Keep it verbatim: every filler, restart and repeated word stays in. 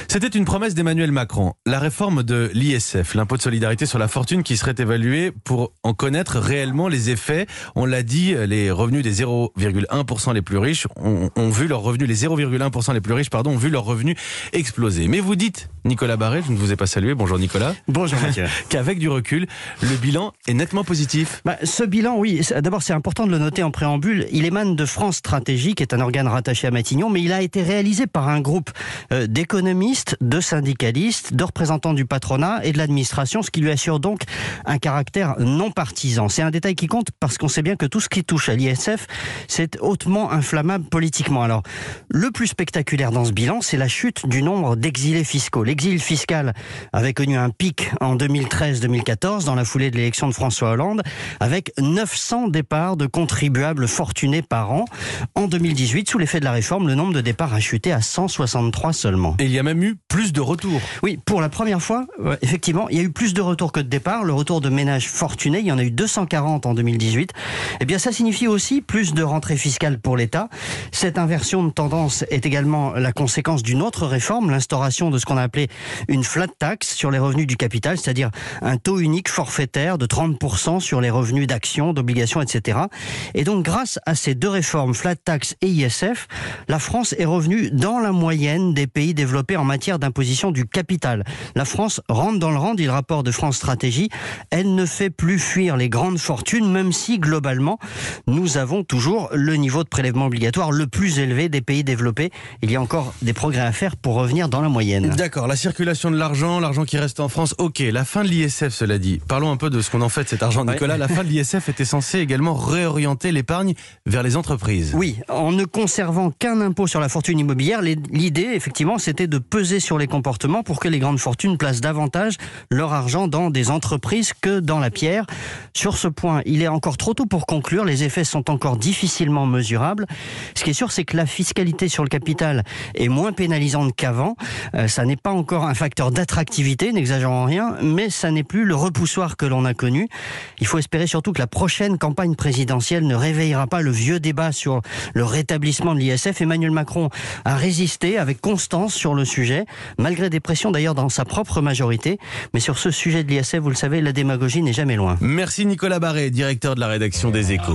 C'était une promesse d'Emmanuel Macron. La réforme de l'I S F, l'impôt de solidarité sur la fortune, qui serait évalué pour en connaître réellement les effets. On l'a dit, les revenus des zéro virgule un pour cent les plus riches ont, ont vu leurs revenus, les zéro virgule un pour cent les plus riches, pardon, ont vu leurs revenus exploser. Mais vous dites, Nicolas Barré, je ne vous ai pas salué, bonjour Nicolas. Bonjour Mathieu. Qu'avec du recul, le bilan est nettement positif. Bah, ce bilan, oui, d'abord c'est important de le noter en préambule, il émane de France Stratégie, qui est un organe rattaché à Matignon, mais il a été réalisé par un groupe euh, d'économistes, de syndicalistes, de représentants du patronat et de l'administration, ce qui lui assure donc un caractère non partisan. C'est un détail qui compte parce qu'on sait bien que tout ce qui touche à l'I S F, c'est hautement inflammable politiquement. Alors, le plus spectaculaire dans ce bilan, c'est la chute du nombre d'exilés fiscaux. L'exil fiscal avait connu un pic en deux mille treize deux mille quatorze, dans la foulée de l'élection de François Hollande, avec neuf cents départs de contribuables fortunés par an. En deux mille dix-huit, sous l'effet de la réforme, le nombre de départs a chuté à cent soixante-trois seulement. Et il y a même eu plus de retours. Oui, pour la première fois, euh, effectivement, il y a eu plus de retours que de départs. Le retour de ménages fortunés, il y en a eu deux cent quarante en deux mille dix-huit. Eh bien, ça signifie aussi plus de rentrées fiscales pour l'État. Cette inversion de tendance est également la conséquence d'une autre réforme, l'instauration de ce qu'on a appelé une flat tax sur les revenus du capital, c'est-à-dire un taux unique forfaitaire de trente pour cent sur les revenus d'actions, d'obligations, et cetera. Et donc, grâce à ces deux réformes, flat tax et I S F, la France est revenue dans la moyenne des pays développés en matière d'imposition du capital. La France rentre dans le rang, dit le rapport de France Stratégie. Elle ne fait plus fuir les grandes fortunes, même si, globalement, nous avons toujours le niveau de prélèvement obligatoire le plus élevé des pays développés. Il y a encore des progrès à faire pour revenir dans la moyenne. D'accord, la circulation de l'argent, l'argent qui reste en France, ok. La fin de l'I S F, cela dit. Parlons un peu de ce qu'on en fait de cet argent, Nicolas. Ouais. La fin de l'I S F était censée également réorienter l'épargne vers les entreprises. Oui, en ne conservant qu'un impôt sur la fortune immobilière, l'idée, effectivement, c'était de peser sur les comportements pour que les grandes fortunes placent davantage leur argent dans des entreprises que dans la pierre. Sur ce point, il est encore trop tôt pour conclure. Les effets sont encore difficilement mesurables. Ce qui est sûr, c'est que la fiscalité sur le capital est moins pénalisante qu'avant. Euh, ça n'est pas encore un facteur d'attractivité, n'exagérons rien, mais ça n'est plus le repoussoir que l'on a connu. Il faut espérer surtout que la prochaine campagne présidentielle ne réveillera pas le vieux débat sur le rétablissement de l'I S F. Emmanuel Macron a résisté avec constance sur le sujet, malgré des pressions d'ailleurs dans sa propre majorité. Mais sur ce sujet de l'I S F, vous le savez, la démagogie n'est jamais loin. Merci Nicolas Barré, directeur de la rédaction des Échos.